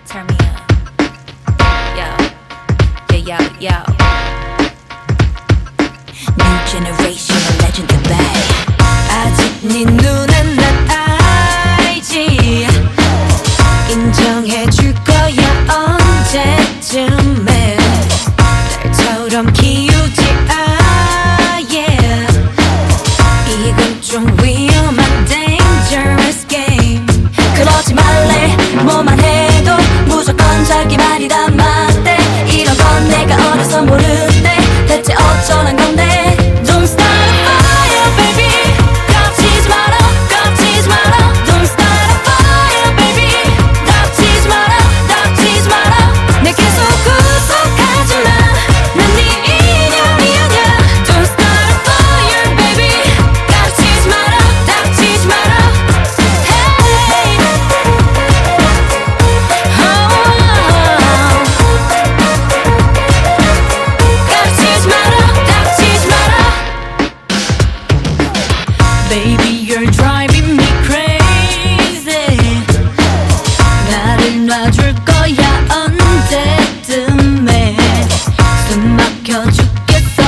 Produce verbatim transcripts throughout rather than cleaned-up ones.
Turn me up. Yo, yo, yo, yo. New generation of legend to bay. 아직 네 눈엔 난 알지. 인정해줄 거야 언제쯤에. 딸처럼 키우지 아 yeah. 이건 좀 위험한 dangerous game. 그러지 말래 뭐만 해도 무조건 자기 말이란 맞대. 이런 건 내가 어려서 모르는데 대체 어쩌란 건데. Don't start a fire baby. 깝치지 마라 깝치지 마라. Don't start a fire baby. 닥치지 마라 닥치지 마라. 내 계속 구속하지 마. 난 네 인연이 아냐. Don't start a fire baby. 깝치지 마라 닥치지 마라. Hey 깝치지 마라 닥치지 마라. Baby you're driving me crazy. 나를 놔줄 거야 언제쯤에. 숨 막혀 죽겠어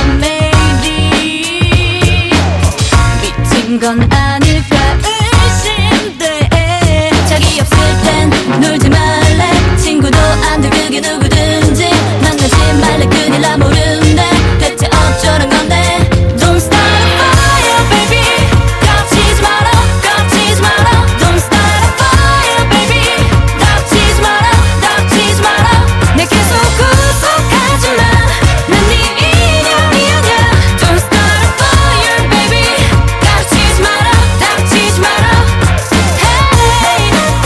maybe. 미친 건 아닐까 의심돼. 자기 없을 땐 놀지 말래. 친구도 안 돼 그게 누구든지. 만나지 말래 큰일 나 모른대. 대체 어쩌란 건데. Don't start a fire baby. 깝치지 마라 깝치지 마라. Don't start a fire baby. 닥치지 마라 닥치지 마라. 내 계속 구속하지 마. 난 네 인연이 아냐. Don't start a fire baby. 깝치지 마라 닥치지 마라. Hey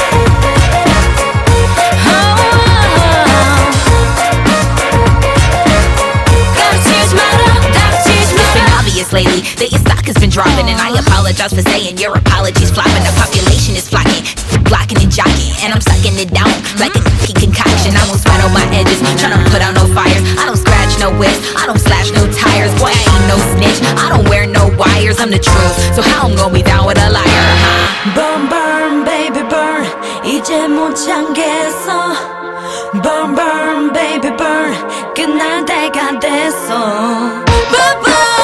깝치지 마라 닥치지 It's been 마라. obvious lately that your stock has been dropping, and I apologize for saying your apologies flopping. The population is flocking, blocking and jocking, and I'm sucking it down like a concoction. I won't sweat on my edges, tryna put out no fires. I don't scratch no whips, I don't slash no tires. Boy, I ain't no snitch, I don't wear no wires. I'm the truth, so how I'm gonna be down with a liar, huh? Burn burn baby burn. 이제 못 참겠어. Burn burn baby burn. 끝날 때가 됐어. Burn burn